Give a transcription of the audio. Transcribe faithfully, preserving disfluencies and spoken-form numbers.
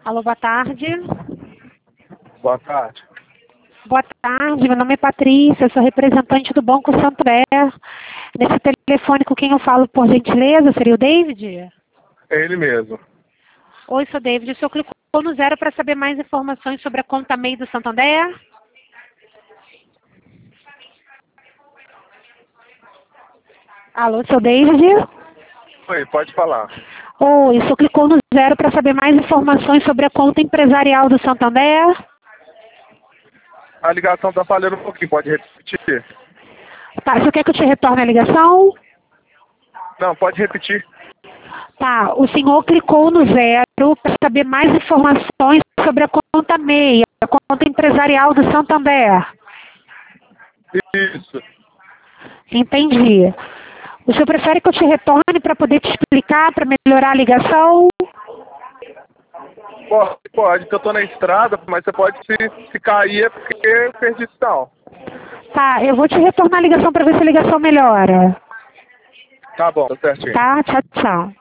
Alô, boa tarde. Boa tarde. Boa tarde, meu nome é Patrícia, eu sou representante do Banco Santander. Nesse telefone com quem eu falo, por gentileza, seria o David? É ele mesmo. Oi, sou David. O senhor clicou no zero para saber mais informações sobre a conta MEI do Santander? Alô, seu David? Oi, pode falar. Oi, o senhor clicou no zero para saber mais informações sobre a conta empresarial do Santander? A ligação tá falhando um pouquinho, pode repetir? Tá, o senhor quer que eu te retorne a ligação? Não, pode repetir. Tá, o senhor clicou no zero para saber mais informações sobre a conta MEI, a conta empresarial do Santander. Isso. Entendi. O senhor prefere que eu te retorne para poder te explicar, para melhorar a ligação? Pode, pode, que eu tô na estrada, mas você pode se, se cair é porque eu perdi sinal. Tá, eu vou te retornar a ligação para ver se a ligação melhora. Tá bom, tá certinho. Tá, tchau, tchau.